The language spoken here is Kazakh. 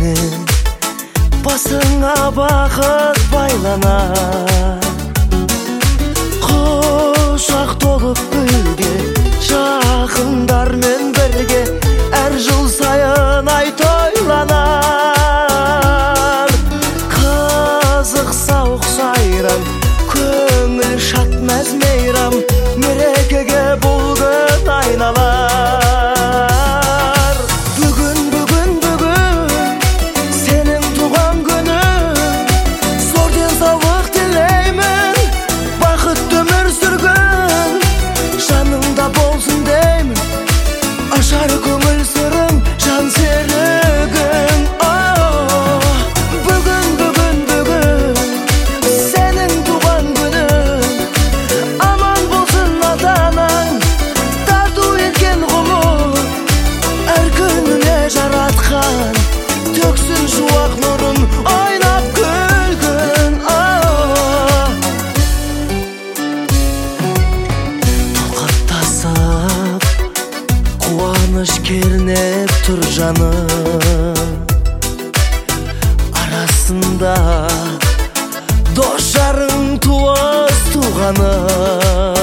сенің басыңа бақыт байланар. Құшақ толып гүлге жақындармен бірге әр жыл сайын ай тойланар. Қызық сауық сайран, көңіл шат мәз мейрам, мерекеге бұл күн айналар. Бүгін сенің туған күнің, зор денсаулық тілеймін, бақытты өмір сүргін, жаныңда болсын деймін, ашар көңіл сырың, жан серігің. Бүгін сенің туған күнің, аман болсын ата-анаң, тарту еткен ғұмыр, әр күніне жаратқан төксін шуақ нұрын, ойнап күлгін. Тоқаттасып қуаныш кернеп тұр жаным, арасында дос жарың туыс туғаным.